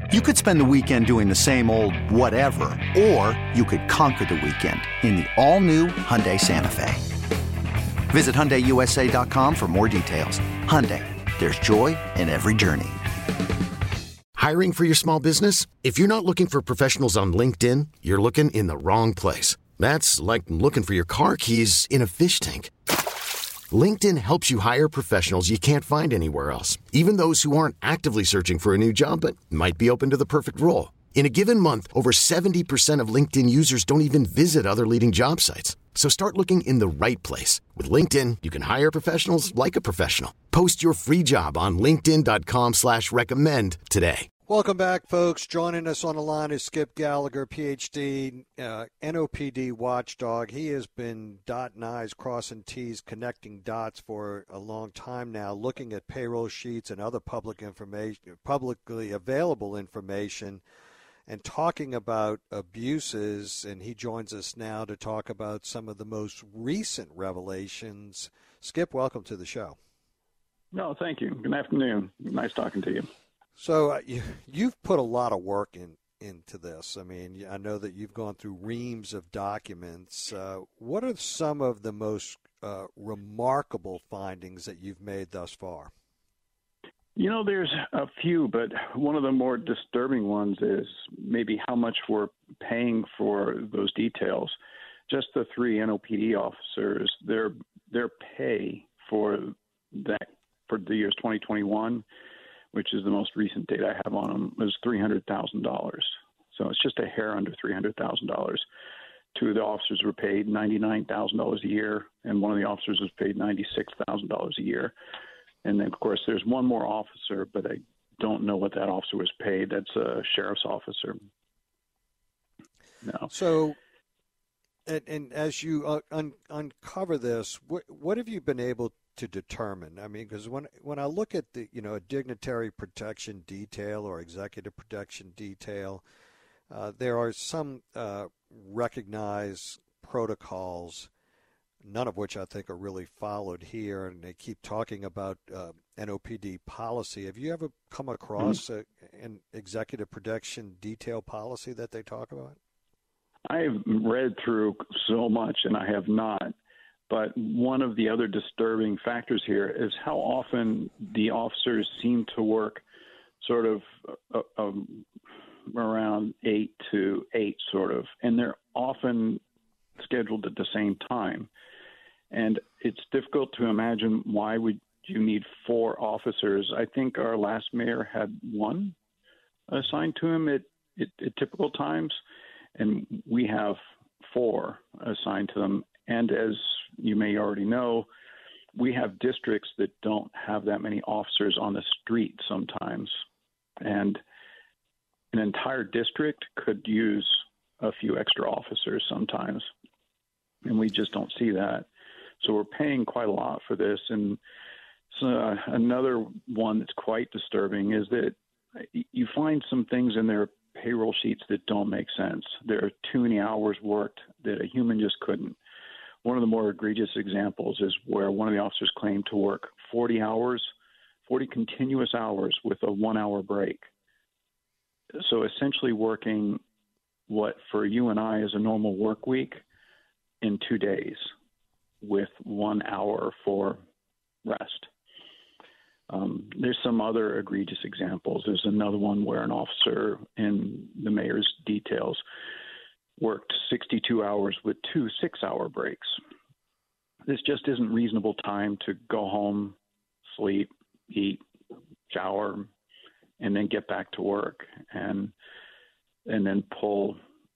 You could spend the weekend doing the same old whatever, or you could conquer the weekend in the all-new Hyundai Santa Fe. Visit HyundaiUSA.com for more details. Hyundai, there's joy in every journey. Hiring for your small business? If you're not looking for professionals on LinkedIn, you're looking in the wrong place. That's like looking for your car keys in a fish tank. LinkedIn helps you hire professionals you can't find anywhere else, even those who aren't actively searching for a new job but might be open to the perfect role. In a given month, over 70% of LinkedIn users don't even visit other leading job sites. So start looking in the right place. With LinkedIn, you can hire professionals like a professional. Post your free job on linkedin.com/recommend today. Welcome back, folks. Joining us on the line is Skip Gallagher, Ph.D., NOPD watchdog. He has been dotting I's, crossing T's, connecting dots for a long time now, looking at payroll sheets and other public information, publicly available information, and talking about abuses. And he joins us now to talk about some of the most recent revelations. Skip, welcome to the show. No, thank you. Good afternoon. Nice talking to you. So you've put a lot of work into this. I mean, I know that you've gone through reams of documents. What are some of the most remarkable findings that you've made thus far? You know, there's a few, but one of the more disturbing ones is maybe how much we're paying for those details. Just the 3 NOPD officers, their pay for the years 2021, which is the most recent data I have on them, was $300,000. So it's just a hair under $300,000. 2 of the officers were paid $99,000 a year, and one of the officers was paid $96,000 a year. And then, of course, there's one more officer, but I don't know what that officer was paid. That's a sheriff's officer. No. So, and as you uncover this, what have you been able to determine? I mean, because when I look at the, a dignitary protection detail or executive protection detail, there are some recognized protocols, none of which I think are really followed here, and they keep talking about NOPD policy. Have you ever come across an executive protection detail policy that they talk about? I've read through so much, and I have not. But one of the other disturbing factors here is how often the officers seem to work sort of around 8 to 8 sort of, and they're often scheduled at the same time. And it's difficult to imagine why would you need 4 officers. I think our last mayor had 1 assigned to him at typical times, and we have 4 assigned to them. And as you may already know, we have districts that don't have that many officers on the street sometimes. And an entire district could use a few extra officers sometimes. And we just don't see that. So we're paying quite a lot for this. And so another one that's quite disturbing is that you find some things in their payroll sheets that don't make sense. There are too many hours worked that a human just couldn't. One of the more egregious examples is where one of the officers claimed to work 40 continuous hours with a 1-hour break. So essentially working what for you and I is a normal work week in 2 days with 1 hour for rest. There's some other egregious examples. There's another one where an officer in the mayor's details worked 62 hours with 2 6-hour breaks. This just isn't reasonable time to go home, sleep, eat, shower, and then get back to work and then pull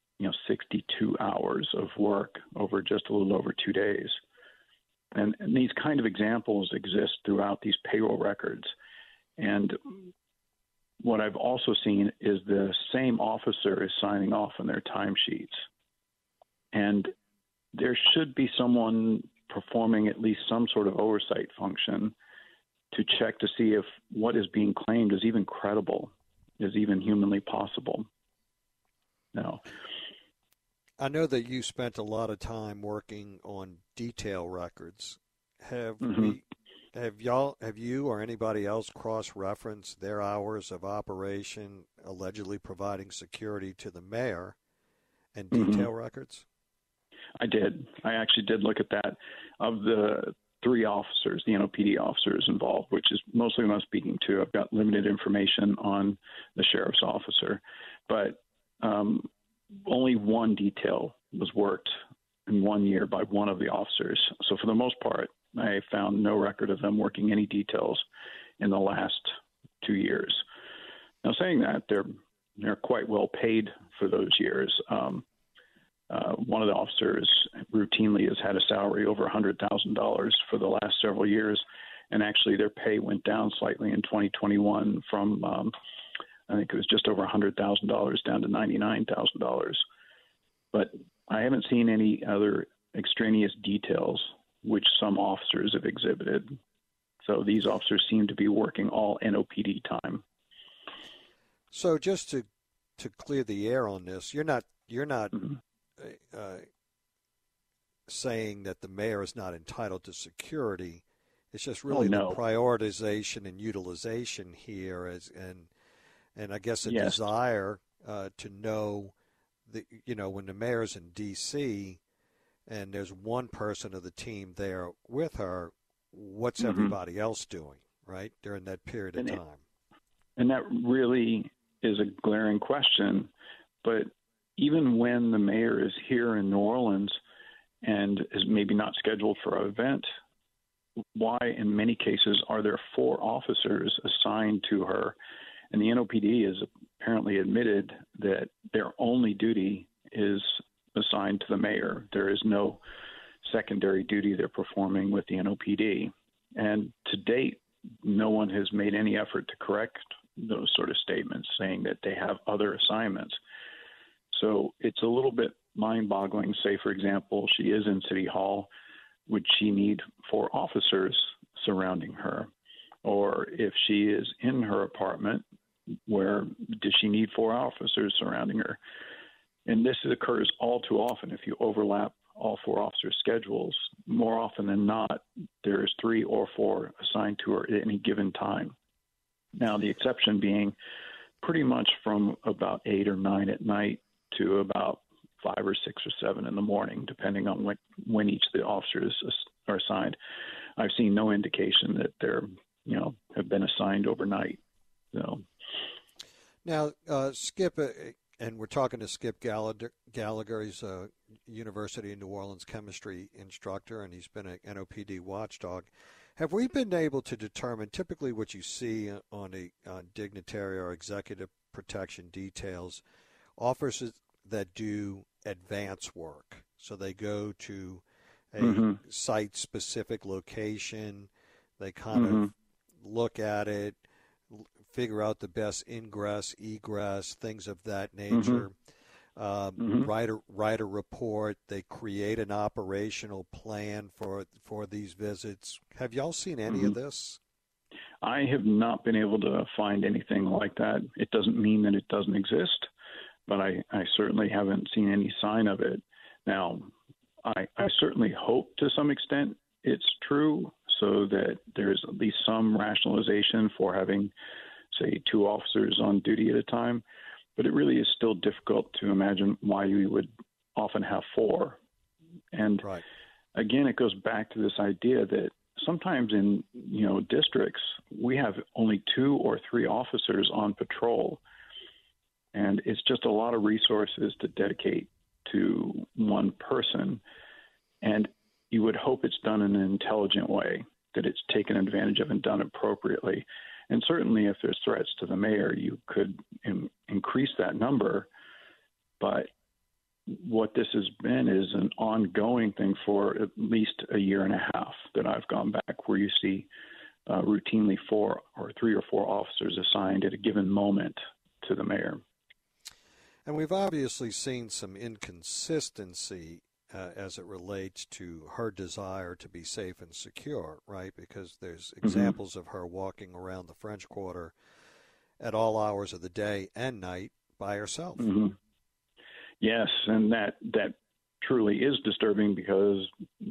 62 hours of work over just a little over 2 days. And these kind of examples exist throughout these payroll records. And what I've also seen is the same officer is signing off on their timesheets. And there should be someone performing at least some sort of oversight function to check to see if what is being claimed is even credible, is even humanly possible. No. I know that you spent a lot of time working on detail records. Have have you or anybody else cross-referenced their hours of operation allegedly providing security to the mayor and detail records? I did. I actually did look at that. Of the 3 officers, the NOPD officers involved, which is mostly who I'm speaking to, I've got limited information on the sheriff's officer, but only one detail was worked in 1 year by one of the officers. So for the most part, I found no record of them working any details in the last 2 years. Now, saying that, they're quite well paid for those years. One of the officers routinely has had a salary over $100,000 for the last several years, and actually their pay went down slightly in 2021 from I think it was just over $100,000 down to $99,000. But I haven't seen any other extraneous details which some officers have exhibited. So these officers seem to be working all NOPD time. So just to clear the air on this, you're not saying that the mayor is not entitled to security. It's just really the prioritization and utilization here, and I guess a desire to know that, when the mayor's in D.C. and there's one person of the team there with her, what's everybody else doing, right, during that period of time? And that really is a glaring question. But even when the mayor is here in New Orleans and is maybe not scheduled for an event, why in many cases are there 4 officers assigned to her? And the NOPD has apparently admitted that their only duty is assigned to the mayor. There is no secondary duty they're performing with the NOPD. And to date, no one has made any effort to correct those sort of statements, saying that they have other assignments. So it's a little bit mind-boggling. Say, for example, she is in City Hall. Would she need 4 officers surrounding her? Or if she is in her apartment, where does she need 4 officers surrounding her? And this occurs all too often. If you overlap all 4 officers' schedules, more often than not, there's 3 or 4 assigned to her at any given time. Now, the exception being pretty much from about 8 or 9 at night to about 5 or 6 or 7 in the morning, depending on when each of the officers are assigned. I've seen no indication that they're, have been assigned overnight. So. Now, Skip, and we're talking to Skip Gallagher. He's a University of New Orleans chemistry instructor, and he's been an NOPD watchdog. Have we been able to determine typically what you see on dignitary or executive protection details, officers that do advance work? So they go to a site-specific location, they kind of look at it, figure out the best ingress, egress, things of that nature. Write a report. They create an operational plan for these visits. Have y'all seen any of this? I have not been able to find anything like that. It doesn't mean that it doesn't exist, but I certainly haven't seen any sign of it. Now, I certainly hope to some extent it's true, so that there's at least some rationalization for having, say, 2 officers on duty at a time. But it really is still difficult to imagine why you would often have 4. And again, it goes back to this idea that sometimes in districts we have only 2 or 3 officers on patrol, and it's just a lot of resources to dedicate to one person. And you would hope it's done in an intelligent way, that it's taken advantage of and done appropriately. And certainly if there's threats to the mayor, you could increase that number. But what this has been is an ongoing thing for at least a year and a half that I've gone back, where you see routinely 4 or 3 or 4 officers assigned at a given moment to the mayor. And we've obviously seen some inconsistency as it relates to her desire to be safe and secure, right? Because there's examples of her walking around the French Quarter at all hours of the day and night by herself. Yes, and that truly is disturbing, because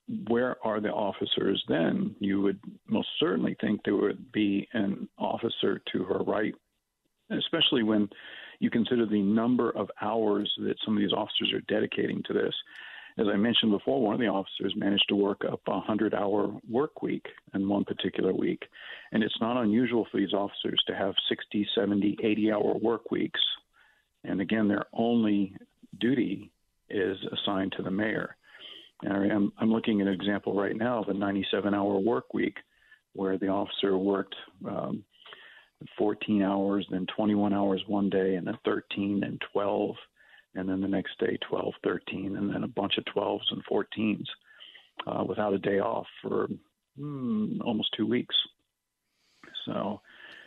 where are the officers then? You would most certainly think there would be an officer to her right, especially when you consider the number of hours that some of these officers are dedicating to this. As I mentioned before, one of the officers managed to work up a 100-hour work week in one particular week. And it's not unusual for these officers to have 60, 70, 80-hour work weeks. And again, their only duty is assigned to the mayor. And I'm looking at an example right now of a 97-hour work week where the officer worked 14 hours, then 21 hours one day, and then 13 and 12, and then the next day 12, 13, and then a bunch of 12s and 14s without a day off for almost 2 weeks. So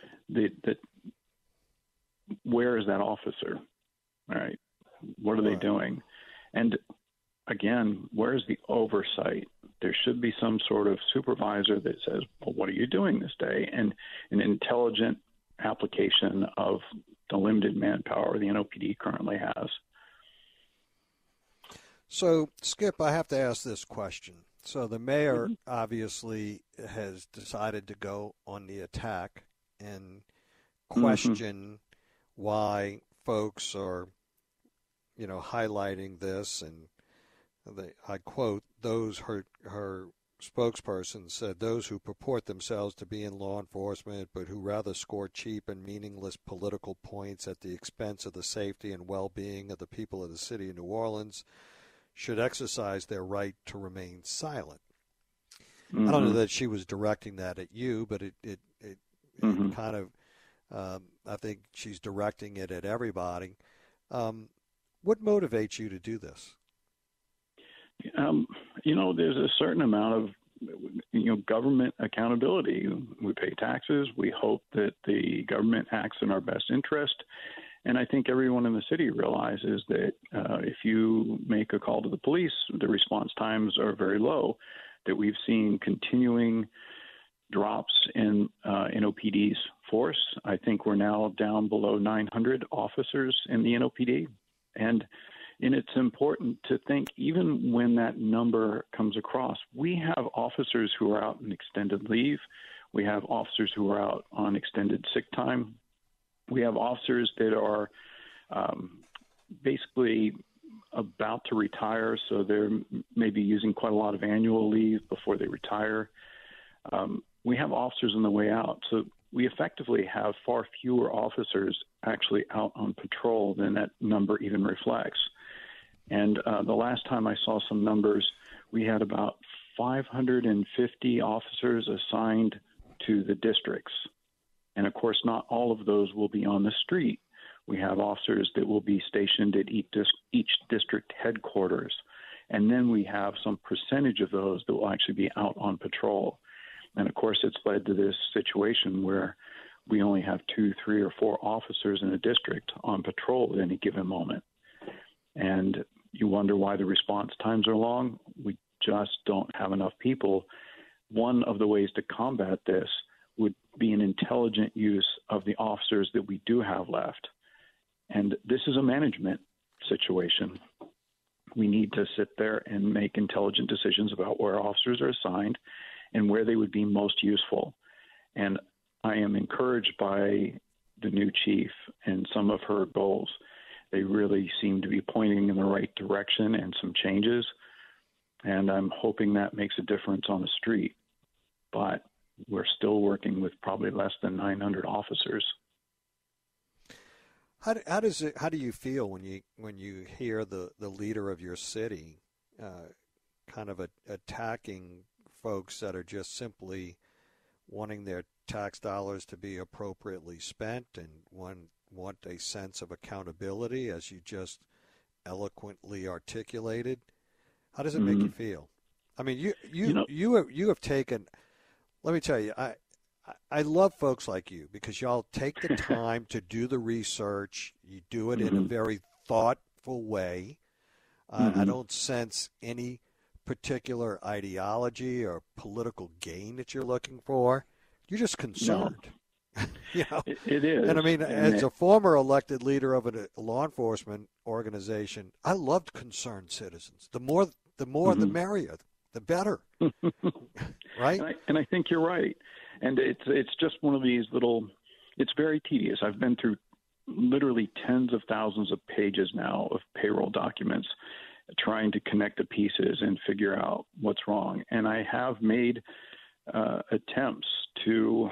where is that officer? All right. What are they doing? And again, where's the oversight? There should be some sort of supervisor that says, well, what are you doing this day? And an intelligent application of the limited manpower the NOPD currently has. So, Skip, I have to ask this question. So the mayor obviously has decided to go on the attack and question why folks are, highlighting this. And I quote, her spokesperson said, those who purport themselves to be in law enforcement but who rather score cheap and meaningless political points at the expense of the safety and well-being of the people of the city of New Orleans should exercise their right to remain silent. I don't know that she was directing that at you, but it kind of, I think she's directing it at everybody. What motivates you to do this? There's a certain amount of, government accountability. We pay taxes. We hope that the government acts in our best interest. And I think everyone in the city realizes that if you make a call to the police, the response times are very low, that we've seen continuing drops in NOPD's force. I think we're now down below 900 officers in the NOPD. And it's important to think, even when that number comes across, we have officers who are out on extended leave. We have officers who are out on extended sick time. We have officers that are basically about to retire, so they're maybe using quite a lot of annual leave before they retire. We have officers on the way out. So we effectively have far fewer officers actually out on patrol than that number even reflects. And the last time I saw some numbers, we had about 550 officers assigned to the districts. And, of course, not all of those will be on the street. We have officers that will be stationed at each district headquarters. And then we have some percentage of those that will actually be out on patrol. And, of course, it's led to this situation where we only have 2, 3, or 4 officers in a district on patrol at any given moment. And you wonder why the response times are long. We just don't have enough people. One of the ways to combat this would be an intelligent use of the officers that we do have left. And this is a management situation. We need to sit there and make intelligent decisions about where officers are assigned and where they would be most useful. And I am encouraged by the new chief and some of her goals. They really seem to be pointing in the right direction and some changes. And I'm hoping that makes a difference on the street. But we're still working with probably less than 900 officers. How do you feel when you hear the leader of your city kind of attacking folks that are just simply wanting their tax dollars to be appropriately spent and want a sense of accountability, as you just eloquently articulated? How does it make you feel? I mean, you have taken. Let me tell you, I love folks like you because y'all take the time to do the research. You do it in a very thoughtful way. I don't sense any particular ideology or political gain that you're looking for. You're just concerned. No. It is. And I mean, as a former elected leader of a law enforcement organization, I loved concerned citizens. The more the merrier. the better. Right? And I think you're right. And it's just one of these little, it's very tedious. I've been through literally tens of thousands of pages now of payroll documents trying to connect the pieces and figure out what's wrong. And I have made attempts to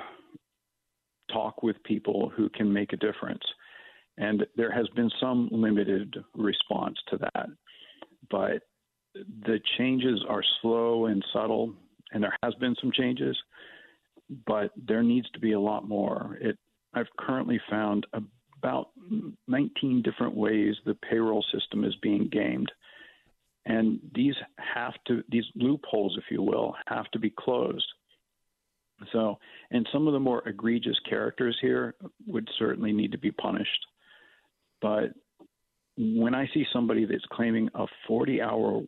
talk with people who can make a difference. And there has been some limited response to that. But the changes are slow and subtle, and there has been some changes, but there needs to be a lot more. I've currently found about 19 different ways the payroll system is being gamed. And these loopholes, if you will, have to be closed. So, and some of the more egregious characters here would certainly need to be punished. But when I see somebody that's claiming a 40-hour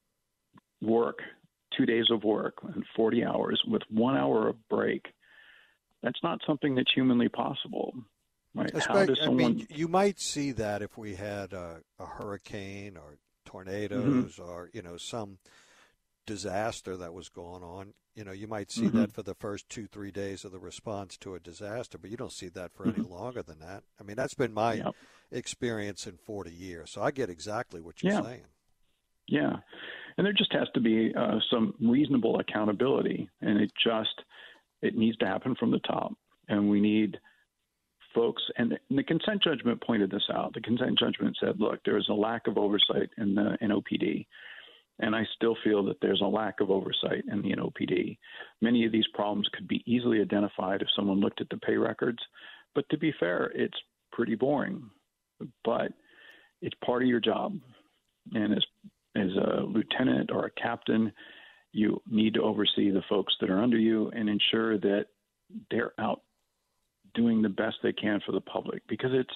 work, 2 days of work and 40 hours with 1 hour of break, that's not something that's humanly possible. Right? How does someone... I mean, you might see that if we had a hurricane or tornadoes or, some disaster that was going on. You might see that for the first 2-3 days of the response to a disaster, but you don't see that for any longer than that. I mean, that's been my experience in 40 years. So I get exactly what you're saying. Yeah. And there just has to be some reasonable accountability, and it needs to happen from the top. And we need folks, and the consent judgment pointed this out. The consent judgment said, look, there is a lack of oversight in the NOPD. And I still feel that there's a lack of oversight in the NOPD. Many of these problems could be easily identified if someone looked at the pay records. But to be fair, it's pretty boring. But it's part of your job. And as a lieutenant or a captain, you need to oversee the folks that are under you and ensure that they're out doing the best they can for the public. Because it's,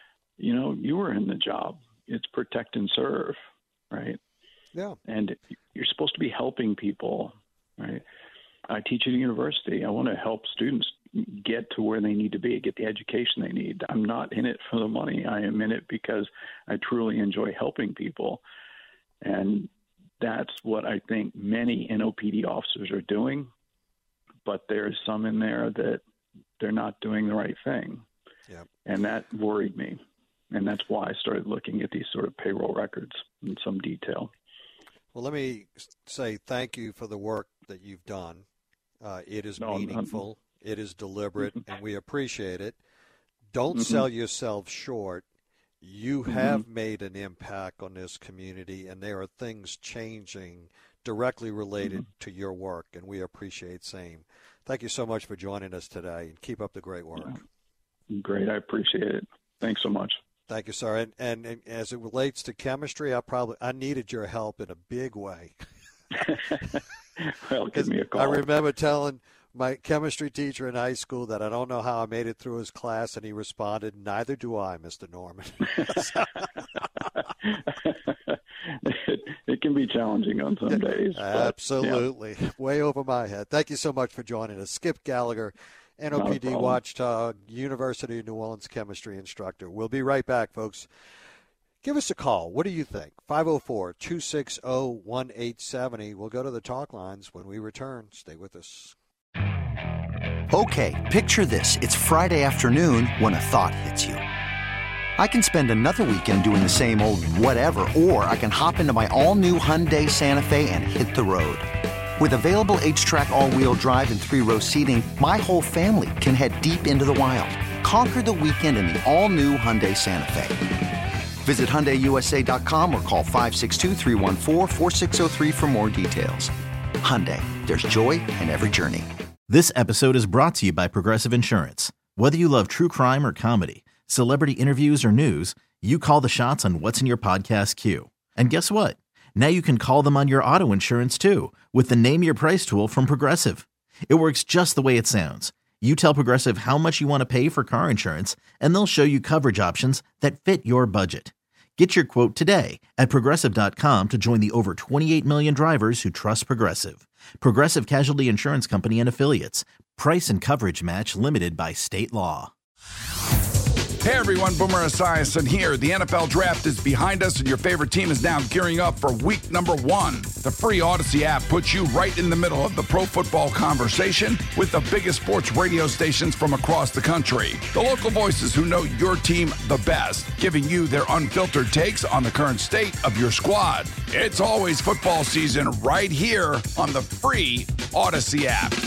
you were in the job. It's protect and serve, right? Yeah. And you're supposed to be helping people, right? I teach at a university. I want to help students get to where they need to be, get the education they need. I'm not in it for the money. I am in it because I truly enjoy helping people. And that's what I think many NOPD officers are doing. But there's some in there that they're not doing the right thing. Yep. And that worried me. And that's why I started looking at these sort of payroll records in some detail. Well, let me say thank you for the work that you've done. It is meaningful. It is deliberate, and we appreciate it. Don't sell yourself short. You have made an impact on this community, and there are things changing directly related to your work, and we appreciate same. Thank you so much for joining us today, and keep up the great work. Great. I appreciate it. Thanks so much. Thank you, sir. And as it relates to chemistry, I needed your help in a big way. Well, give me a call. I remember telling my chemistry teacher in high school that I don't know how I made it through his class, and he responded, "Neither do I, Mr. Norman." It can be challenging on some days. Absolutely. Yeah. Way over my head. Thank you so much for joining us. Skip Gallagher, NOPD Watchdog, University of New Orleans chemistry instructor. We'll be right back, folks. Give us a call. What do you think? 504-260-1870. We'll go to the talk lines when we return. Stay with us. Okay, picture this. It's Friday afternoon when a thought hits you. I can spend another weekend doing the same old whatever, or I can hop into my all-new Hyundai Santa Fe and hit the road. With available H-Track all-wheel drive and 3-row seating, my whole family can head deep into the wild. Conquer the weekend in the all-new Hyundai Santa Fe. Visit HyundaiUSA.com or call 562-314-4603 for more details. Hyundai, there's joy in every journey. This episode is brought to you by Progressive Insurance. Whether you love true crime or comedy, celebrity interviews or news, you call the shots on what's in your podcast queue. And guess what? Now you can call them on your auto insurance too with the Name Your Price tool from Progressive. It works just the way it sounds. You tell Progressive how much you want to pay for car insurance, and they'll show you coverage options that fit your budget. Get your quote today at Progressive.com to join the over 28 million drivers who trust Progressive. Progressive Casualty Insurance Company and Affiliates. Price and coverage match limited by state law. Hey everyone, Boomer Esiason here. The NFL Draft is behind us and your favorite team is now gearing up for week number 1. The free Odyssey app puts you right in the middle of the pro football conversation with the biggest sports radio stations from across the country. The local voices who know your team the best, giving you their unfiltered takes on the current state of your squad. It's always football season right here on the free Odyssey app.